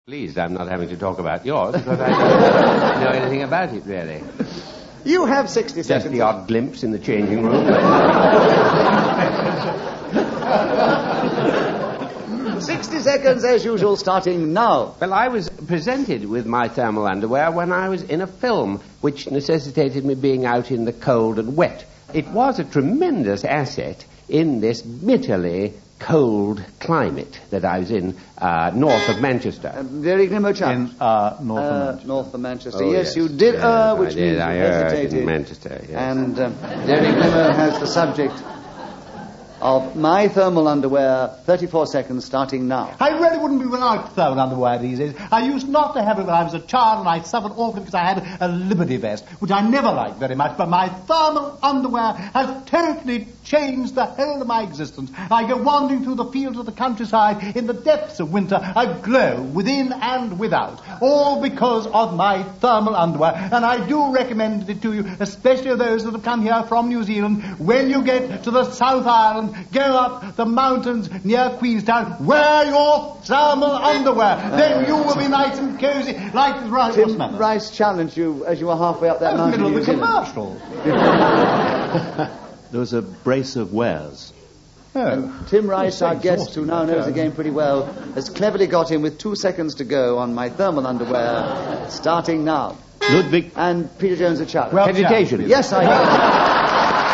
Pleased I'm not having to talk about yours, because I don't know anything about it, really. You have 60 seconds. Just the odd glimpse in the changing room. 60 seconds, as usual, starting now. Well, I was presented with my thermal underwear when I was in a film, which necessitated me being out in the cold and wet. It was a tremendous asset in this bitterly cold climate that I was in, north of Manchester. Very Nimmo challenge. North of Manchester. North of Manchester. Oh, yes, you did, which means you I hesitated. in Manchester, yes. And Derek Nimmo has the subject of my thermal underwear, 34 seconds, starting now. I really wouldn't be without thermal underwear these days. I used not to have it when I was a child, and I suffered awfully because I had a Liberty vest, which I never liked very much, but my thermal underwear has totally changed the whole of my existence. I go wandering through the fields of the countryside in the depths of winter. I glow within and without, all because of my thermal underwear, and I do recommend it to you, especially those that have come here from New Zealand. When you get to the South Island, go up the mountains near Queenstown, wear your thermal underwear. Then you will be nice and cosy like Rice. Tim Rice challenged you as you were halfway up that mountain. Middle of the commercial. There was a brace of wares. And Tim Rice, our guest, who now knows the game pretty well, has cleverly got in with 2 seconds to go on my thermal underwear, starting now. Ludwig. And Peter Jones a challenge. Well, hesitation. Yes, I know.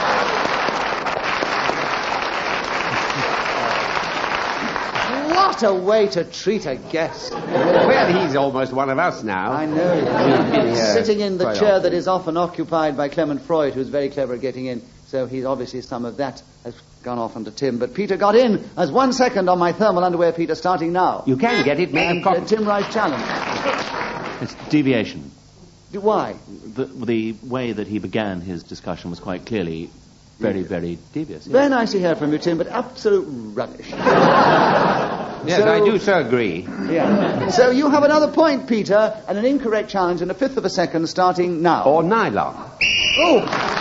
What a way to treat a guest. Well, he's almost one of us now. I know. We've been here Sitting in the quite chair often. that is often occupied by Clement Freud, who's very clever at getting in. So he's obviously some of that has gone off onto Tim. But Peter got in as 1 second on my thermal underwear, Peter, starting now. You can get it made of And cotton. Tim Rice challenge. It's deviation. Why? The way that he began his discussion was quite clearly very, very devious. Very nice to hear from you, Tim, but absolute rubbish. Yes, I do so agree. Yeah. So you have another point, Peter, and an incorrect challenge in a fifth of a second, starting now. Or nylon. Oh!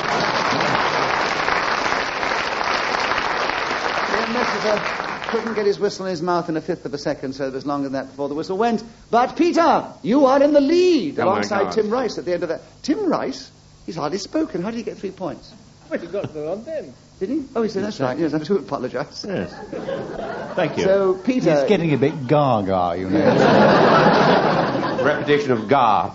Ian Messenger couldn't get his whistle in his mouth in a fifth of a second, so it was longer than that before the whistle went. But, Peter, you are in the lead Oh, my alongside God. Tim Rice at the end of that. Tim Rice? He's hardly spoken. How did he get 3 points? Well, you got to go on then. Did he? Oh, he said that's right. Yes, I do apologise. Yes. Thank you. So, Peter... He's getting a bit gaga, you know. Repetition of gar.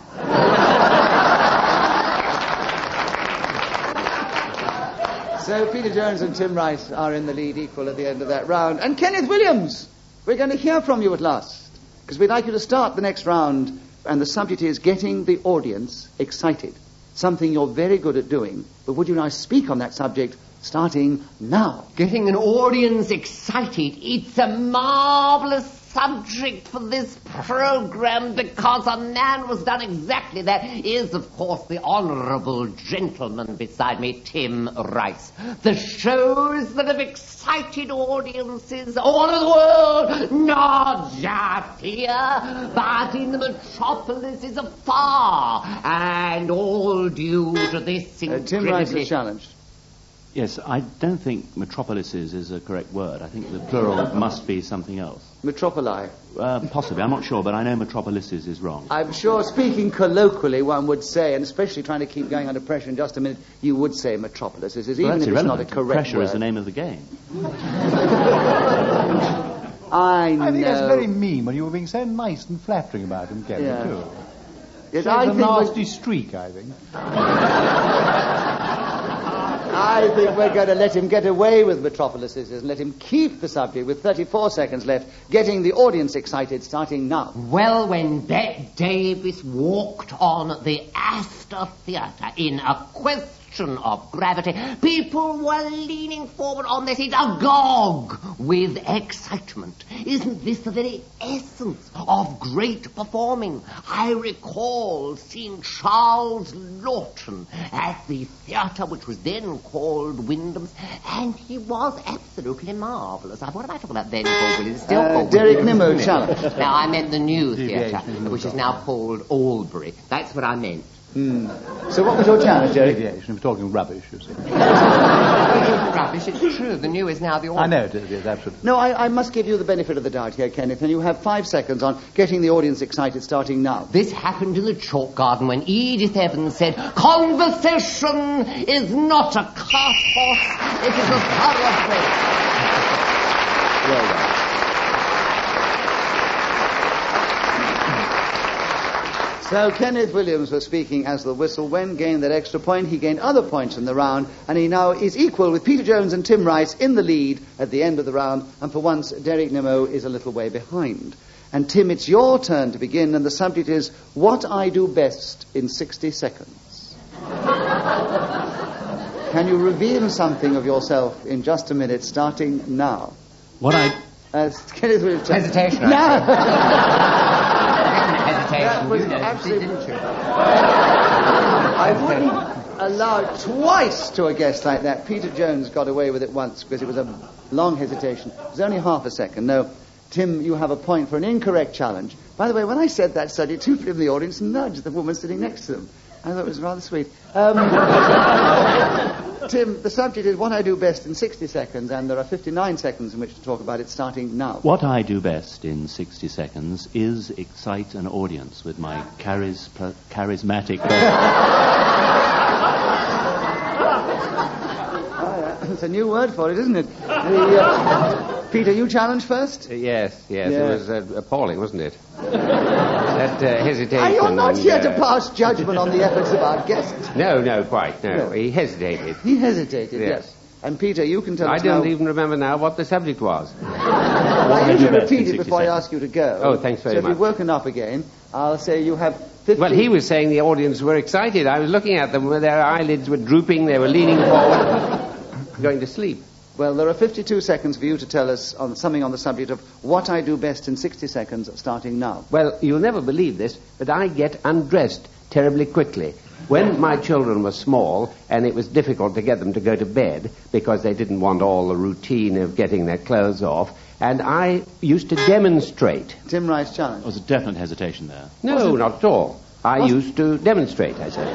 So Peter Jones and Tim Rice are in the lead equal at the end of that round. And Kenneth Williams, we're going to hear from you at last, because we'd like you to start the next round, and the subject is getting the audience excited. Something you're very good at doing, but would you now speak on that subject starting now? Getting an audience excited. It's a marvelous subject for this program because a man who's done exactly that is, of course, the honourable gentleman beside me, Tim Rice. The shows that have excited audiences all over the world, not just here, but in the metropolises afar, and all due to this Tim Rice incredibly... is challenged. Yes, I don't think metropolises is a correct word. I think the plural must be something else. Metropoli. Possibly, I'm not sure, but I know metropolises is wrong. I'm sure, speaking colloquially, one would say, and especially trying to keep going under pressure in just a minute, you would say metropolis. Even Well, if that's it's not a irrelevant. correct Pressure word. is the name of the game. I know. I think that's very mean when you were being so nice and flattering about him, Kevin, Yeah. too. Yes, It's I a think nasty streak, I think. I think we're going to let him get away with metropolises and let him keep the subject with 34 seconds left, getting the audience excited, starting now. Well, when Bette Davis walked on the Astor Theatre in A Question of Gravity, people were leaning forward on their seats agog with excitement. Isn't this the very essence of great performing? I recall seeing Charles Lawton at the theatre, which was then called Wyndham's, and he was absolutely marvellous. What am I talking about then called Wyndham's? It's still called Derek Wyndham's, Nimmo isn't it? challenge. Now, I meant the new Deviation theatre, is which is now called Albury. That's what I meant. So what was your challenge, Jerry? Aviation. We're talking rubbish, you see. Rubbish, it's true. The new is now the old. I know it is, absolutely. No, I must give you the benefit of the doubt here, Kenneth, and you have 5 seconds on getting the audience excited starting now. This happened in the chalk garden when Edith Evans said, "Conversation is not a cart horse, it is a thoroughbred." Well done. So Kenneth Williams was speaking as the whistle. When gained that extra point, he gained other points in the round, and he now is equal with Peter Jones and Tim Rice in the lead at the end of the round, and for once, Derek Nimmo is a little way behind. And Tim, it's your turn to begin, and the subject is what I do best in 60 seconds. Can you reveal something of yourself in just a minute, starting now? What I... Kenneth Williams. Hesitation. No. Hesitation. That was absolutely... Didn't you? I wouldn't allow twice to a guest like that. Peter Jones got away with it once because it was a long hesitation. It was only half a second. No, Tim, you have a point for an incorrect challenge. By the way, when I said that study, 2 people in the audience nudged the woman sitting next to them. I thought it was rather sweet. Tim, the subject is what I do best in 60 seconds, and there are 59 seconds in which to talk about it, starting now. What I do best in 60 seconds is excite an audience with my charismatic... It's a new word for it, isn't it? Peter, you challenge first? Yes. It was appalling, wasn't it? That hesitation. Are you not here to pass judgment on the efforts of our guest? No, quite, no. He hesitated. He hesitated, Yes. yes. And Peter, you can tell I us don't now... even remember now what the subject was. I usually repeat it before I ask you to go. Oh, thanks very much. So if much. you've woken up again, I'll say you have 50... Well, he was saying the audience were excited. I was looking at them where their eyelids were drooping, they were leaning forward, going to sleep. Well, there are 52 seconds for you to tell us on something on the subject of what I do best in 60 seconds, starting now. Well, you'll never believe this, but I get undressed terribly quickly. When my children were small, and it was difficult to get them to go to bed because they didn't want all the routine of getting their clothes off, and I used to demonstrate. Tim Rice challenge. There was a definite hesitation there. No, not at all. I used to demonstrate, I said.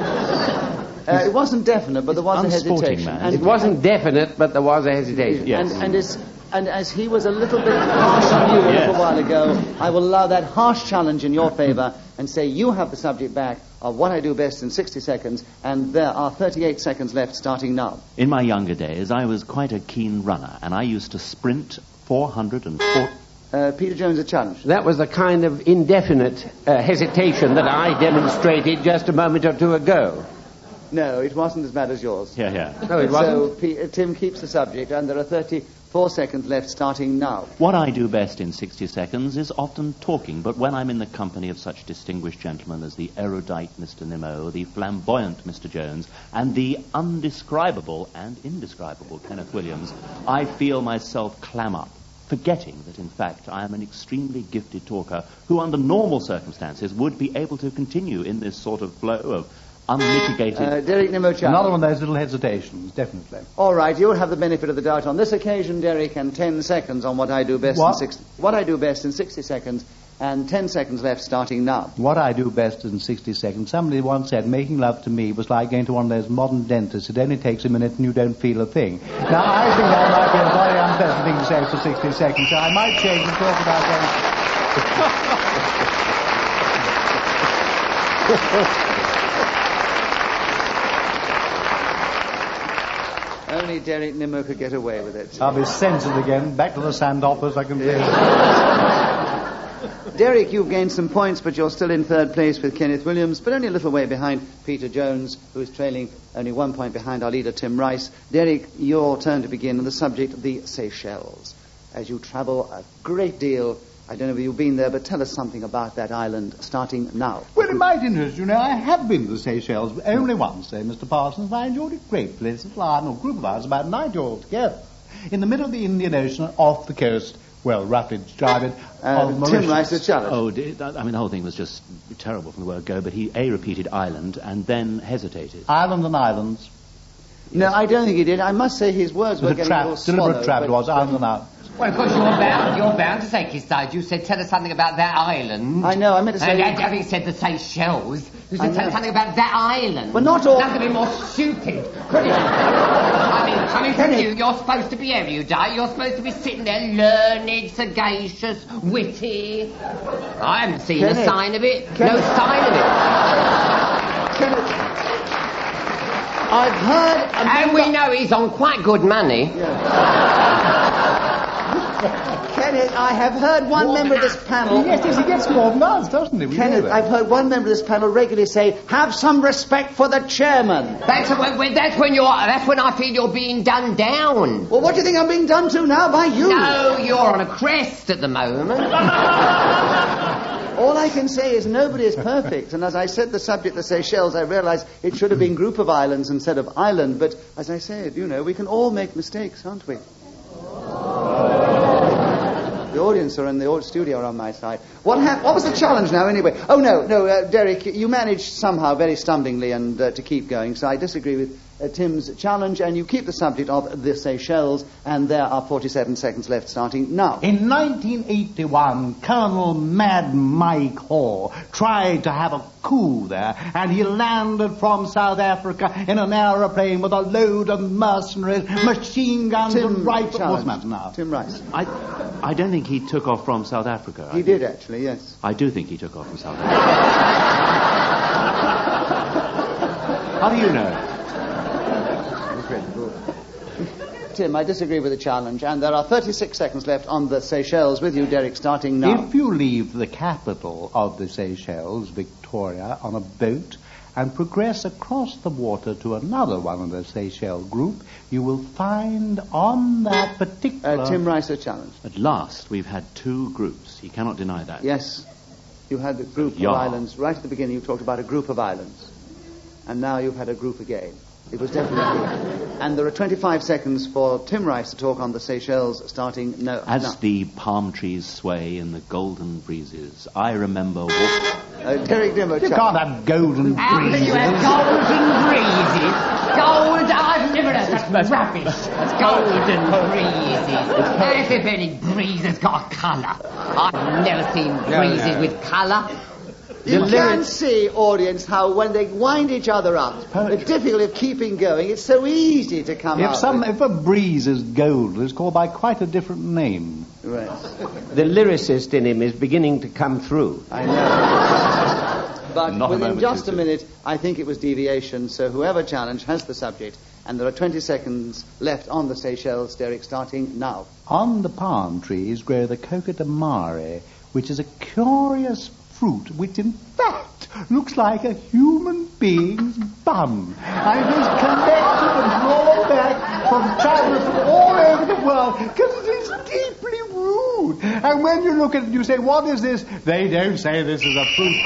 It wasn't definite, but there was a unsporting, hesitation. man. And It wasn't definite, but there was a hesitation. Yes. And as he was a little bit harsh on you a little while ago, I will allow that harsh challenge in your favour and say you have the subject back of what I do best in 60 seconds, and there are 38 seconds left starting now. In my younger days, I was quite a keen runner, and I used to sprint 404... Peter Jones, a challenge. That was the kind of indefinite hesitation that I demonstrated just a moment or two ago. No, it wasn't as bad as yours. Yeah. No, it wasn't. So Tim keeps the subject, and there are 34 seconds left starting now. What I do best in 60 seconds is often talking, but when I'm in the company of such distinguished gentlemen as the erudite Mr. Nimmo, the flamboyant Mr. Jones, and the undescribable and indescribable Kenneth Williams, I feel myself clam up, forgetting that, in fact, I am an extremely gifted talker who, under normal circumstances, would be able to continue in this sort of flow of unmitigated... Derek Nimmo challenge. Another one of those little hesitations, definitely. All right, you'll have the benefit of the doubt on this occasion, Derek, and 10 seconds on what I do best in 60... What I do best in 60 seconds, and 10 seconds left starting now. What I do best in 60 seconds. Somebody once said making love to me was like going to one of those modern dentists. It only takes a minute and you don't feel a thing. Now, I think that might be a very unpleasant thing to say for 60 seconds, so I might change and talk about Only Derek Nimmo could get away with it. I'll be censored again. Back to the sand-hoppers, I can say. Derek, you've gained some points, but you're still in third place with Kenneth Williams, but only a little way behind Peter Jones, who is trailing only 1 point behind our leader, Tim Rice. Derek, your turn to begin on the subject, the Seychelles. As you travel a great deal, I don't know if you've been there, but tell us something about that island, starting now. Well, it might interest you. Know, I have been to the Seychelles, but only once, Mr. Parsons, and I enjoyed it great. Little island, or group of ours, about 90 altogether. In the middle of the Indian Ocean, off the coast, well, roughly described, of Mauritius. Tim Rice, a challenge. I mean, the whole thing was just terrible from the word go, but he, A, repeated island, and then hesitated. Island and islands. No, I don't think he did. I must say his words were getting a little swallowed. Deliberate trap it was, island and islands. Well, of course, you're bound to take his side. You said, tell us something about that island. I know, I meant to say... I think you said the Seychelles. You said, tell us something about that island. Well, not all... That could be more stupid, couldn't it? I mean, from you're supposed to be erudite. You're supposed to be sitting there learned, sagacious, witty. I haven't seen a sign of it. No sign of it. I've heard... And we know he's on quite good money. Kenneth, I have heard one member of this panel... Yes, he gets more than us, doesn't he? Kenneth, I've heard one member of this panel regularly say, have some respect for the chairman. That's when I feel you're being done down. Well, what do you think I'm being done to now by you? No, you're on a crest at the moment. All I can say is nobody is perfect, and as I said the subject, the Seychelles, I realised it should have been group of islands instead of island, but as I said, we can all make mistakes, aren't we? The audience are in the studio are on my side. What was the challenge now, anyway? Oh, no, Derek, you managed somehow very stumblingly and to keep going, so I disagree with Tim's challenge, and you keep the subject of the Seychelles, and there are 47 seconds left starting now. In 1981, Colonel Mad Mike Hall tried to have a coup there, and he landed from South Africa in an aeroplane with a load of mercenaries, machine guns, and rifles. Tim Rice. I don't think he took off from South Africa. He did, actually, yes. I do think he took off from South Africa. How do you know? Tim, I disagree with the challenge, and there are 36 seconds left on the Seychelles with you, Derek, starting now. If you leave the capital of the Seychelles, Victoria, on a boat and progress across the water to another one of the Seychelles group, you will find on that particular... Tim Rice, a challenge. At last, we've had two groups. He cannot deny that. Yes. You had a group of islands. Right at the beginning, you talked about a group of islands. And now you've had a group again. It was definitely... And there are 25 seconds for Tim Rice to talk on the Seychelles, starting now. As the palm trees sway in the golden breezes, I remember... Derek Dimmock. You can't have golden breezes. How can you have golden breezes? I've never heard such rubbish. It's golden breezes. As if any breeze has got a colour. I've never seen breezes with colour. You can see, audience, how when they wind each other up, the difficulty of keeping going, it's so easy to come out. If a breeze is gold, it's called by quite a different name. Right. The lyricist in him is beginning to come through. I know. But within just a minute, I think it was deviation, so whoever challenged has the subject. And there are 20 seconds left on the Seychelles, Derek, starting now. On the palm trees grow the coca de mare, which is a curious fruit which in fact looks like a human being's bum. And it is collected and brought back from travellers from all over the world because it is deeply rude. And when you look at it, you say, what is this? They don't say this is a fruit.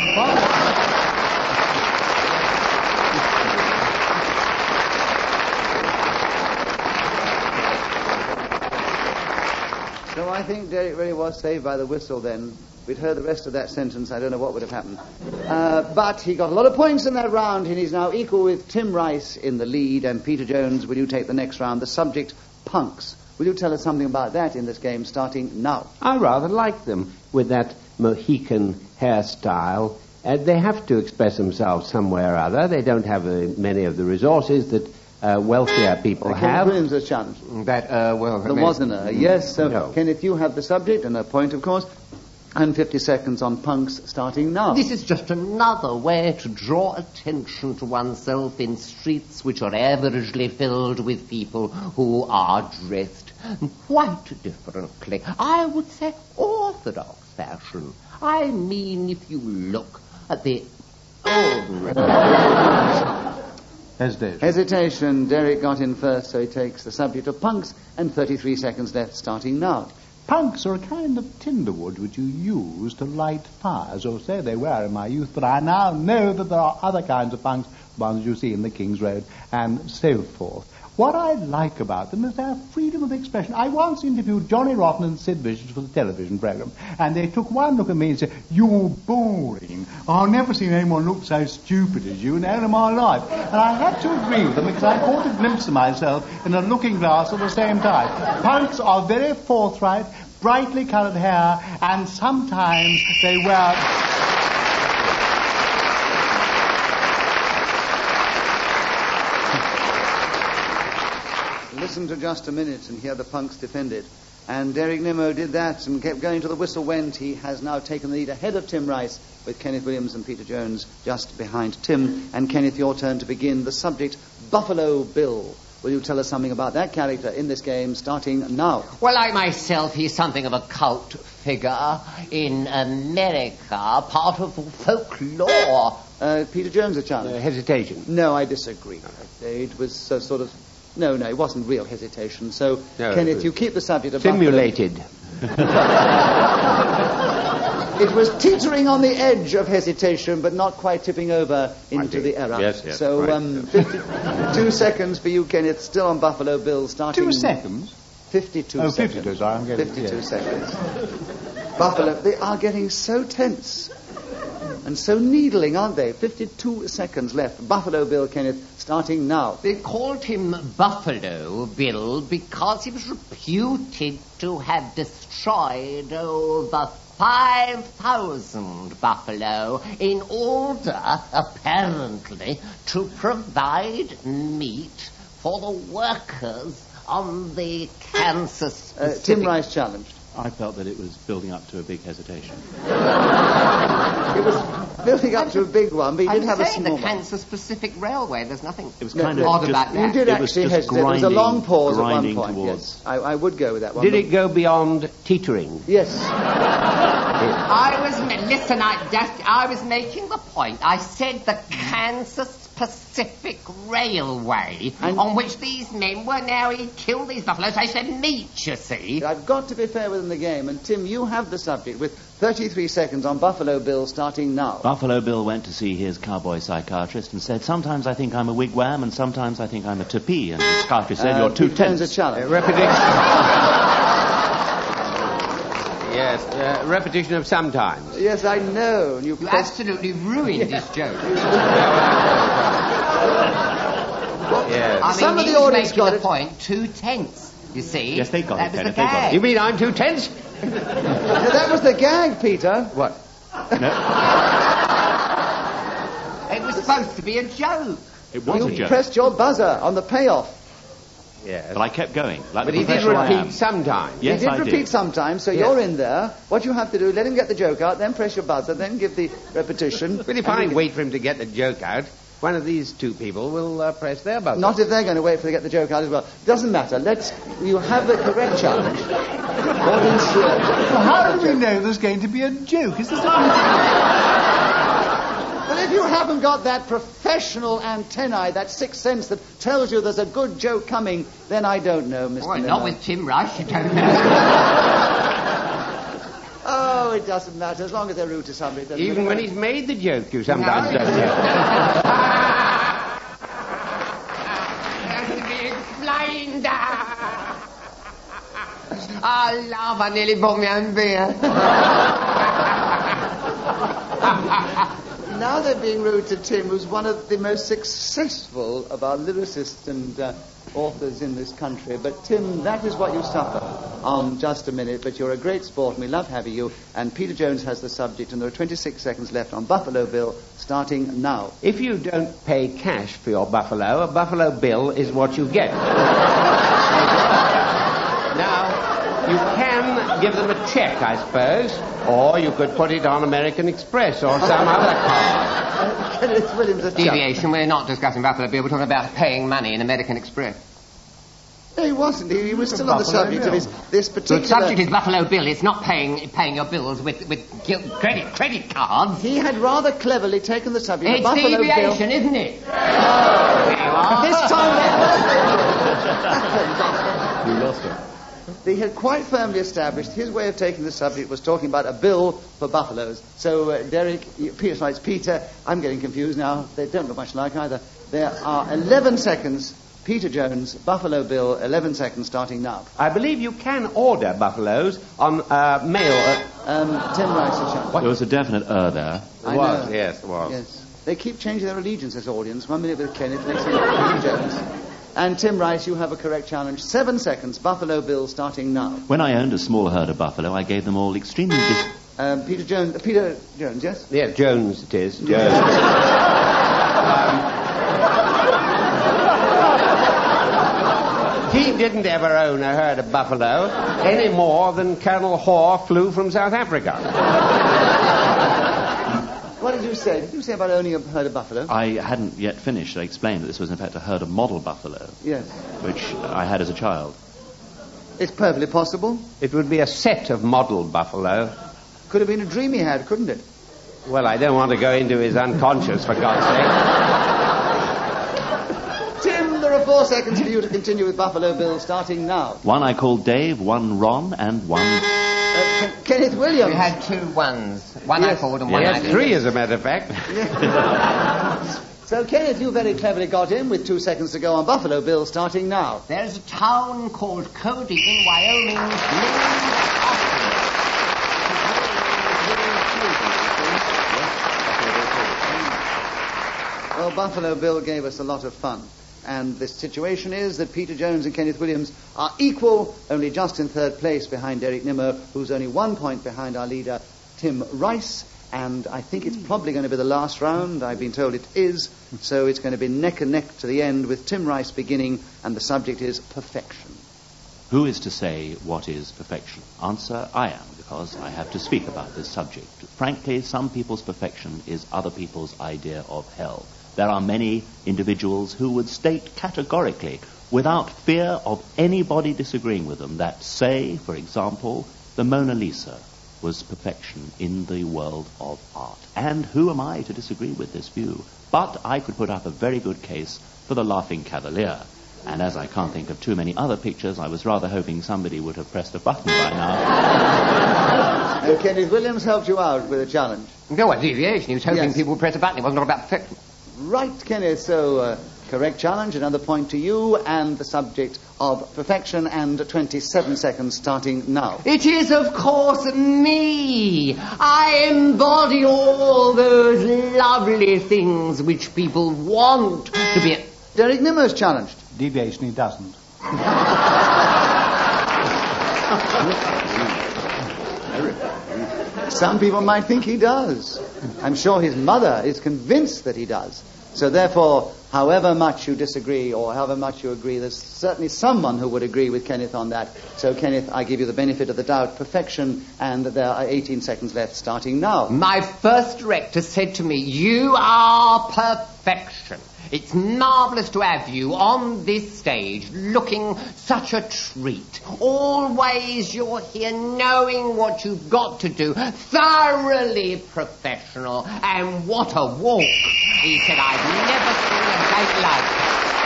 So I think Derek really was saved by the whistle then. We'd heard the rest of that sentence, I don't know what would have happened. But he got a lot of points in that round, and he's now equal with Tim Rice in the lead. And Peter Jones, will you take the next round? The subject, punks. Will you tell us something about that in this game, starting now? I rather like them with that Mohican hairstyle. They have to express themselves somewhere or other. They don't have many of the resources that wealthier people have. Williams has challenged. There wasn't a yes. So, no. Kenneth, you have the subject and a point, of course. And 50 seconds on punks, starting now. This is just another way to draw attention to oneself in streets which are averagely filled with people who are dressed quite differently. I would say orthodox fashion. I mean, if you look at the Hesitation. Derek got in first, so he takes the subject of punks, and 33 seconds left, starting now. Punks are a kind of tinderwood which you use to light fires, or so they were in my youth, but I now know that there are other kinds of punks, ones you see in the King's Road, and so forth. what I like about them is their freedom of expression. I once interviewed Johnny Rotten and Sid Vicious for the television program, and they took one look at me and said, "You're boring. I've never seen anyone look so stupid as you in all of my life." And I had to agree with them because I caught a glimpse of myself in a looking glass at the same time. Punks are very forthright, brightly coloured hair, and sometimes they wear... Listen to Just a Minute and hear the punks defend it. And Derek Nimmo did that and kept going till the whistle went. He has now taken the lead ahead of Tim Rice, with Kenneth Williams and Peter Jones just behind Tim. And Kenneth, your turn to begin. The subject, Buffalo Bill. Will you tell us something about that character in this game, starting now? Well, I myself, he's something of a cult figure in America, part of folklore. Peter Jones, a challenge. Hesitation. No, I disagree. It was sort of... No, it wasn't real hesitation. So, No, Kenneth, you keep the subject of simulated. It was teetering on the edge of hesitation, but not quite tipping over into the error. Yes, So, right. 52 seconds for you, Kenneth, still on Buffalo Bill, starting... 2 seconds? 52 Oh, seconds. 52, sorry, I'm getting... 52 yes. seconds. Buffalo, they are getting so tense and so needling, aren't they? 52 seconds left. Buffalo Bill, Kenneth, starting now. They called him Buffalo Bill because he was reputed to have destroyed over 5,000 buffalo in order, apparently, to provide meat for the workers on the Kansas Pacific. Tim Rice challenged. I felt that it was building up to a big hesitation. It was building up to a big one, but he did I'm have a saying small the one. Kansas Pacific Railway. There's nothing It was kind of odd just, about that. You did it was actually just hesitate. There was a long pause at one grinding point. towards. Yes, I would go with that one. Did but- it go beyond teetering? Yes. Listen, I was making the point. I said the Kansas Pacific Railway, on which these men were now, he killed these buffaloes. I said meat, you see. I've got to be fair within the game, and Tim, you have the subject with 33 seconds on Buffalo Bill starting now. Buffalo Bill went to see his cowboy psychiatrist and said, "Sometimes I think I'm a wigwam and sometimes I think I'm a teepee." And the psychiatrist said, "You're too He turns a tense." challenge. Repetition. Yes, repetition of sometimes. Yes, I know. You absolutely ruined this joke. Yes. I mean, Some of he the was audience making got the it. point, too tense, you see. Yes, they got that it, was Kenneth, the they got it. gag. You mean I'm too tense? Now, that was the gag, Peter. What? It was supposed to be a joke. It was a You joke. pressed your buzzer on the payoff. Yes. But I kept going. Like But the he did professional I am. repeat sometimes. Yes, he did I repeat sometimes, so you're in there. What you have to do, let him get the joke out, then press your buzzer, then give the repetition. But if I wait for him to get the joke out, one of these two people will press their buzzer. Not if they're going to wait for to get the joke out as well. Doesn't matter. You have the correct challenge. Audience here. Well, how do we know there's going to be a joke? Is this a... But if you haven't got that professional antennae, that sixth sense that tells you there's a good joke coming, then I don't know, Mr. Well, Miller. not with Tim Rice, you don't know. Oh, it doesn't matter, as long as they're rude to somebody. it doesn't Even matter. when he's made the joke, you sometimes don't know. Has to be explained. I love, I nearly bought me own beer. Now they're being rude to Tim, who's one of the most successful of our lyricists and authors in this country. But, Tim, that is what you suffer on Just a Minute. But you're a great sport, and we love having you. And Peter Jones has the subject, and there are 26 seconds left on Buffalo Bill, starting now. If you don't pay cash for your buffalo, a buffalo bill is what you get. Now, you can give them a check, I suppose, or you could put it on American Express or some other card. Kenneth Williams, a chap. Deviation, we're not discussing Buffalo Bill, we're talking about paying money in American Express. No, he wasn't. He was still on the subject of this particular... The subject is Buffalo Bill. It's not paying your bills with credit cards. He had rather cleverly taken the subject of It's Buffalo deviation, Bill. isn't it? This time You lost it. they had quite firmly established his way of taking the subject was talking about a bill for buffaloes. So, Derek, Peter, I'm getting confused now. They don't look much alike either. There are 11 seconds Peter Jones, Buffalo Bill, 11 seconds starting now. I believe you can order buffaloes on mail. Tim Rice is challenged. There was a definite there. I was, know. yes, it was. Yes. They keep changing their allegiance, this audience. 1 minute with Kenneth, next minute with Peter Jones. And Tim Rice, you have a correct challenge. 7 seconds, Buffalo Bill starting now. When I owned a small herd of buffalo, I gave them all extremely... Peter Jones, yes? Yeah, Jones it is. Jones. He didn't ever own a herd of buffalo any more than Colonel Hoare flew from South Africa. What did you say? Did you say about owning a herd of buffalo? I hadn't yet finished. I explained that this was in fact a herd of model buffalo. Yes. Which I had as a child. It's perfectly possible. It would be a set of model buffalo. Could have been a dream he had, couldn't it? Well, I don't want to go into his unconscious, for God's sake. Tim, there are 4 seconds for you to continue with Buffalo Bill, starting now. One I called Dave, one Ron, and one... Kenneth Williams. You had 2 ones. One I called and one I didn't. 3, as a matter of fact. So, Kenneth, you very cleverly got in with 2 seconds to go on Buffalo Bill, starting now. There's a town called Cody in Wyoming. Well, Buffalo Bill gave us a lot of fun. And the situation is that Peter Jones and Kenneth Williams are equal, only just in 3rd place behind Derek Nimmo, who's only 1 point behind our leader, Tim Rice. And I think it's probably going to be the last round. I've been told it is. So it's going to be neck and neck to the end with Tim Rice beginning, and the subject is perfection. Who is to say what is perfection? Answer, I am, because I have to speak about this subject. Frankly, some people's perfection is other people's idea of hell. There are many individuals who would state categorically, without fear of anybody disagreeing with them, that, say, for example, the Mona Lisa was perfection in the world of art. And who am I to disagree with this view? But I could put up a very good case for the Laughing Cavalier. And as I can't think of too many other pictures, I was rather hoping somebody would have pressed a button by now. Kenneth Williams helped you out with a challenge. No, a deviation. He was hoping Yes. people would press a button. It wasn't all about perfection. Right, Kenneth. So, correct challenge, another point to you, and the subject of perfection, and 27 seconds starting now. It is, of course, me. I embody all those lovely things which people want to be... Derek Nimmo's challenged. Deviation, he doesn't. Some people might think he does. I'm sure his mother is convinced that he does. So therefore, however much you disagree or however much you agree, there's certainly someone who would agree with Kenneth on that. So, Kenneth, I give you the benefit of the doubt, perfection, and there are 18 seconds left starting now. My first director said to me, "You are perfection. It's marvellous to have you on this stage, looking such a treat. Always you're here knowing what you've got to do, thoroughly professional, and what a walk." He said, "I've never seen a date like it."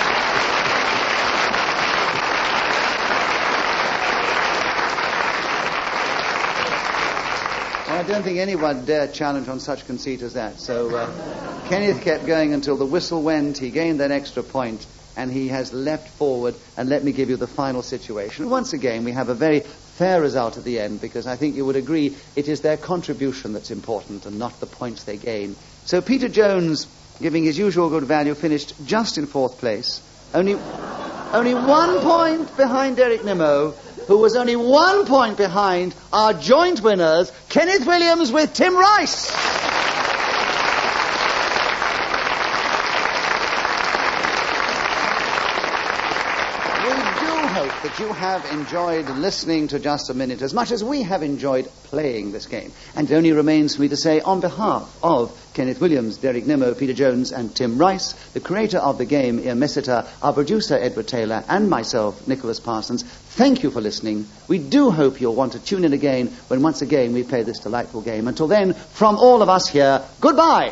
I don't think anyone dare challenge on such conceit as that. So Kenneth kept going until the whistle went. He gained that extra point, and he has leapt forward. And let me give you the final situation. Once again, we have a very fair result at the end, because I think you would agree it is their contribution that's important and not the points they gain. So Peter Jones, giving his usual good value, finished just in 4th place. Only 1 point behind Derek Nimmo, who was only 1 point behind our joint winners, Kenneth Williams with Tim Rice. We do hope that you have enjoyed listening to Just a Minute as much as we have enjoyed playing this game. And it only remains for me to say, on behalf of Kenneth Williams, Derek Nimmo, Peter Jones, and Tim Rice, the creator of the game, Ian Messiter, our producer, Edward Taylor, and myself, Nicholas Parsons, thank you for listening. We do hope you'll want to tune in again when once again we play this delightful game. Until then, from all of us here, goodbye.